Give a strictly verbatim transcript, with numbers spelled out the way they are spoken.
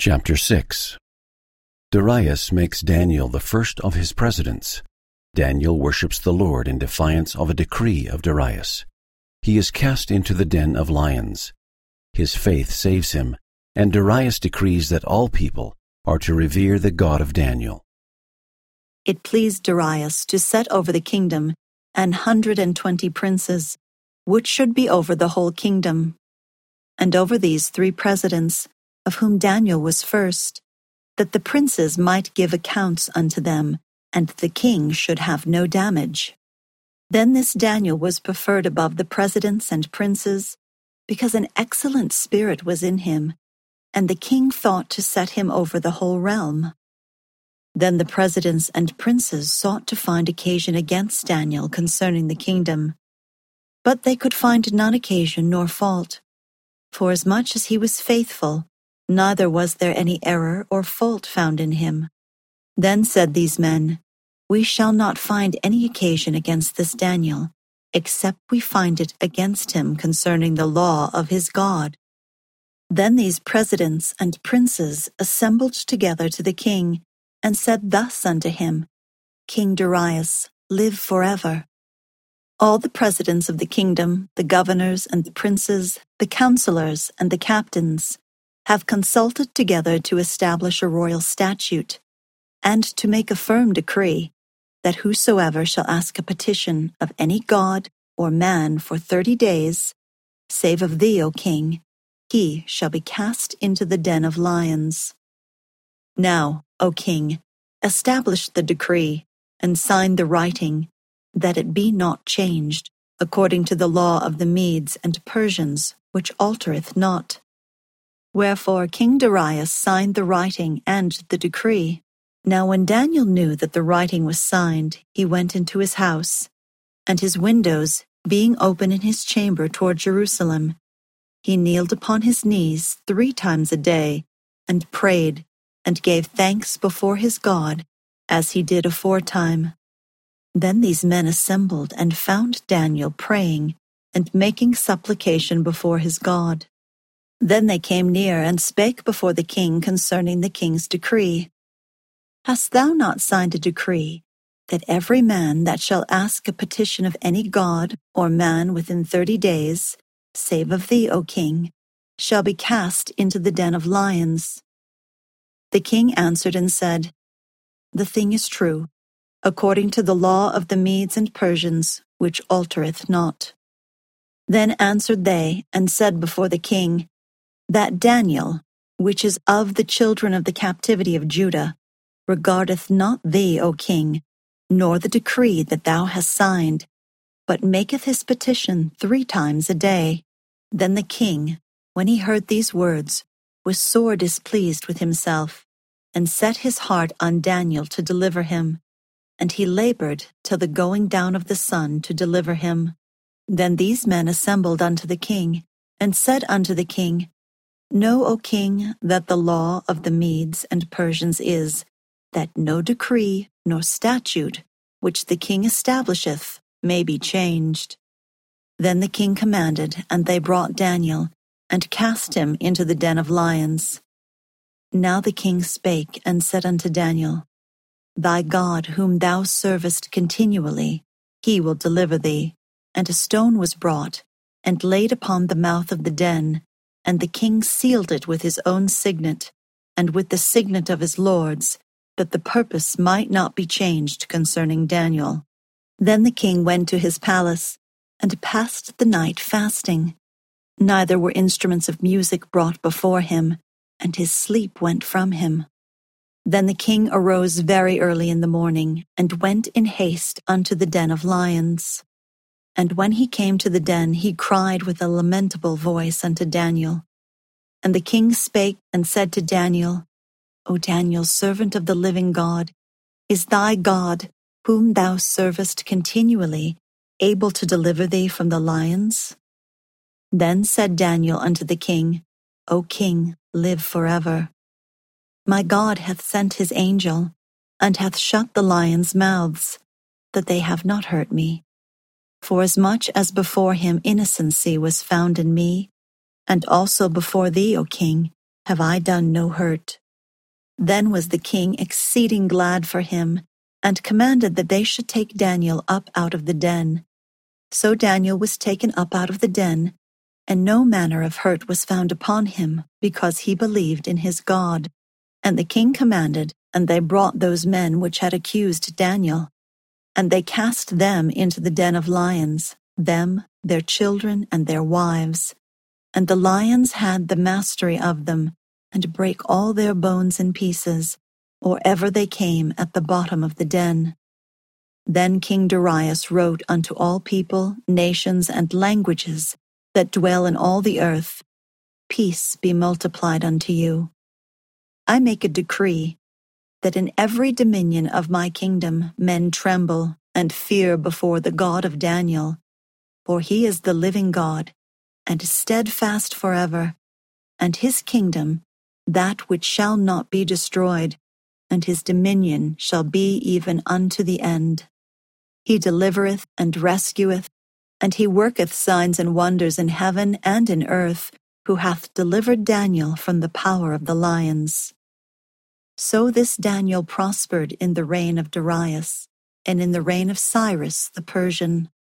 Chapter six. Darius makes Daniel the first of his presidents. Daniel worships the Lord in defiance of a decree of Darius. He is cast into the den of lions. His faith saves him, and Darius decrees that all people are to revere the God of Daniel. It pleased Darius to set over the kingdom an hundred and twenty princes, which should be over the whole kingdom. And over these three presidents, of whom Daniel was first, that the princes might give accounts unto them, and the king should have no damage. Then this Daniel was preferred above the presidents and princes, because an excellent spirit was in him, and the king thought to set him over the whole realm. Then the presidents and princes sought to find occasion against Daniel concerning the kingdom. But they could find none occasion nor fault, forasmuch as he was faithful, neither was there any error or fault found in him. Then said these men, We shall not find any occasion against this Daniel, except we find it against him concerning the law of his God. Then these presidents and princes assembled together to the king, and said thus unto him, King Darius, live forever. All the presidents of the kingdom, the governors and the princes, the counselors and the captains, have consulted together to establish a royal statute, and to make a firm decree, that whosoever shall ask a petition of any god or man for thirty days, save of thee, O king, he shall be cast into the den of lions. Now, O king, establish the decree, and sign the writing, that it be not changed, according to the law of the Medes and Persians, which altereth not. Wherefore King Darius signed the writing and the decree. Now when Daniel knew that the writing was signed, he went into his house, and his windows, being open in his chamber toward Jerusalem, he kneeled upon his knees three times a day, and prayed, and gave thanks before his God, as he did aforetime. Then these men assembled and found Daniel praying, and making supplication before his God. Then they came near and spake before the king concerning the king's decree. Hast thou not signed a decree, that every man that shall ask a petition of any god or man within thirty days, save of thee, O king, shall be cast into the den of lions? The king answered and said, The thing is true, according to the law of the Medes and Persians, which altereth not. Then answered they and said before the king, That Daniel, which is of the children of the captivity of Judah, regardeth not thee, O king, nor the decree that thou hast signed, but maketh his petition three times a day. Then the king, when he heard these words, was sore displeased with himself, and set his heart on Daniel to deliver him. And he labored till the going down of the sun to deliver him. Then these men assembled unto the king, and said unto the king, Know, O king, that the law of the Medes and Persians is, that no decree nor statute which the king establisheth may be changed. Then the king commanded, and they brought Daniel, and cast him into the den of lions. Now the king spake and said unto Daniel, Thy God, whom thou servest continually, he will deliver thee. And a stone was brought, and laid upon the mouth of the den, and the king sealed it with his own signet, and with the signet of his lords, that the purpose might not be changed concerning Daniel. Then the king went to his palace, and passed the night fasting. Neither were instruments of music brought before him, and his sleep went from him. Then the king arose very early in the morning, and went in haste unto the den of lions. And when he came to the den, he cried with a lamentable voice unto Daniel. And the king spake and said to Daniel, O Daniel, servant of the living God, is thy God, whom thou servest continually, able to deliver thee from the lions? Then said Daniel unto the king, O king, live forever. My God hath sent his angel, and hath shut the lions' mouths, that they have not hurt me. Forasmuch as before him innocency was found in me, and also before thee, O king, have I done no hurt. Then was the king exceeding glad for him, and commanded that they should take Daniel up out of the den. So Daniel was taken up out of the den, and no manner of hurt was found upon him, because he believed in his God. And the king commanded, and they brought those men which had accused Daniel. And they cast them into the den of lions, them, their children, and their wives. And the lions had the mastery of them, and brake all their bones in pieces, or ever they came at the bottom of the den. Then King Darius wrote unto all people, nations, and languages that dwell in all the earth, Peace be multiplied unto you. I make a decree, that in every dominion of my kingdom men tremble and fear before the God of Daniel, for he is the living God, and steadfast forever, and his kingdom that which shall not be destroyed, and his dominion shall be even unto the end. He delivereth and rescueth, and he worketh signs and wonders in heaven and in earth, who hath delivered Daniel from the power of the lions. So this Daniel prospered in the reign of Darius, and in the reign of Cyrus the Persian.